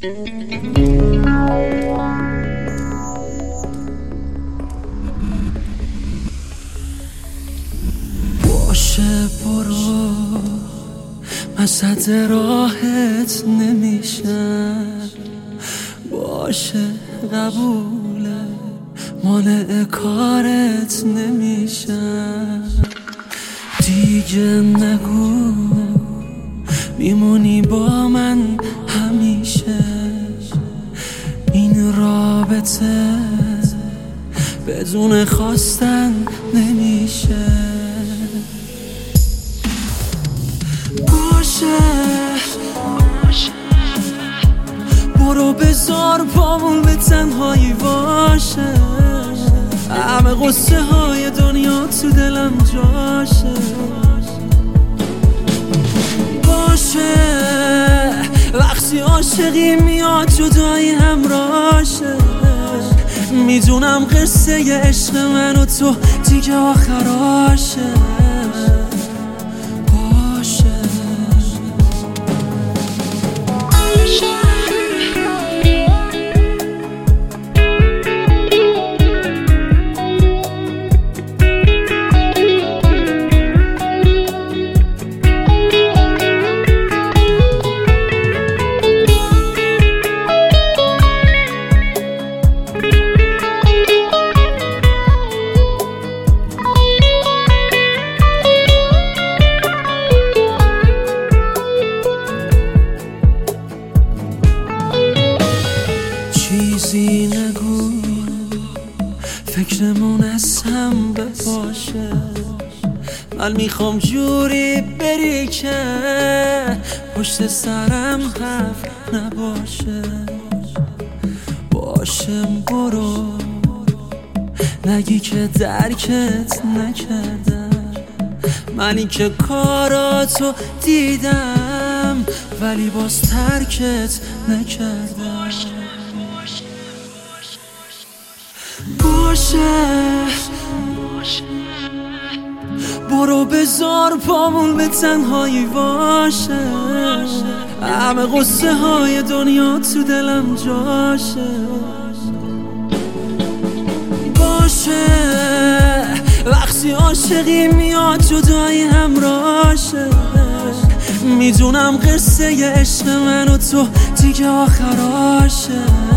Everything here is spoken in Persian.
باشه برو، من صد راحت نمیشم. باشه قبوله، مانع کارت نمیشم. دیگه نگو میمونی با من همیشه. این رابطه بدون خواستن نمیشه. باشه برو بذار پامون به تنهایی باشه. همه قصه های دنیا تو دلم جاشه. باشه وقتی عاشقی میاد جدایی همراشه. میدونم قصه عشق من و تو دیگه آخراشه. چیزی نگو فکرمون از هم بپاشه. من میخوام جوری بری که پشت سرم حرف نباشه. باشه برو نگی که درکت نکردم. منی که کاراتو دیدم ولی باز ترکت نکردم. باشه برو بذار پامون به تنهایی باشه. همه قصه های دنیا تو دلم جاشه. باشه وقتی عاشقی میاد جدایی همراشه. میدونم قصه عشق من و تو دیگه آخراشه.